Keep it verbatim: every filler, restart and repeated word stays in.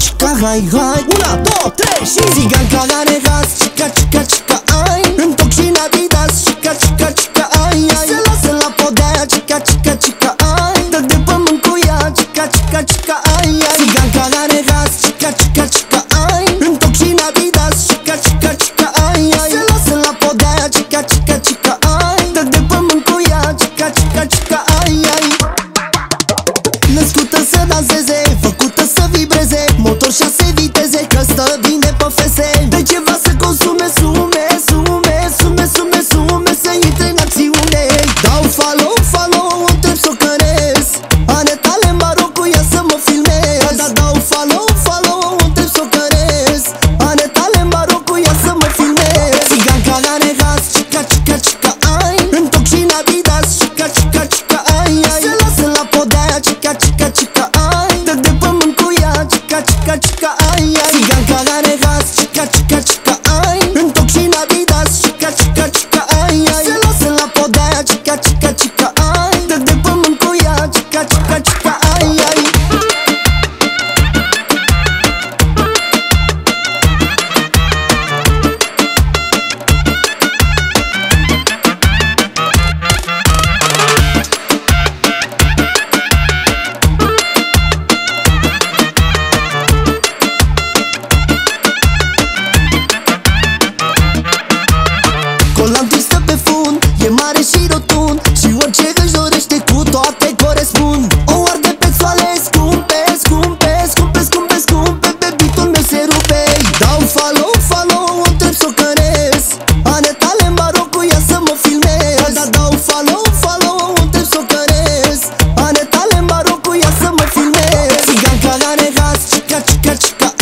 cica, hai, hai. Una, două, trei și țiganca are gaz. Cica, cica, cica, ai. În toc și în Adidas. Cica, cica, cica, ai, ai. Se lasă la podea. Cica, cica, cica, ai. Dă de pământ cu ea. Cica, cica, cica, ai, ai. Țiganca are gaz. Cica, cica, cica, ai. În toc și în Adidas. Cica, cica, cica, ai, ai. Se lasă la podea. Cica, cica, cica, ai. Dă de pământ cu ea. Cica, cica, cica, ai, ai. Născută să danseze, făcută să vibreze, motor șase viteze, că stă bine pe fese. De ceva să consume sume, sume, sume, sume, sume, să intre în acțiune. Dau follow, follow, o întreb s-o cărez. Are tale în barocul, ia să mă filmez. Da, dau follow, follow, o întreb s-o cărez. Are tale în barocul, ia să mă filmez. Țiganca are gaz, cica, cica, cica, ai. În toc și în Adidas, cica, cica, cica, ai, ai. Se lasă la podea, cica, cica, cica, ai. Dă de pământ cu ea, cica, cica, cica, ai, ai. Țiganca are gaz, cica, cica, cica, ai. În toc și în Adidas, cica, cica, cica, ai, ai. Se lasă la podea, cica, cica, cica, ai. Dă de pământ cu ea, cica, cica, cica, ai, ai. Colantul stă pe fund, e mare și rotund, și orice își dorește cu toate corespund. O arde pe soale scumpe, scumpe, scumpe, scumpe, scumpe, pe bitul meu se rupe. Dau follow, follow, o întreb s-o cărez. Are tale în barocul, ia să mă filmez. Da, dau follow, follow, o întreb s-o cărez. Are tale în barocul, ia să mă filmez. Țiganca are gaz, cica, cica, cica,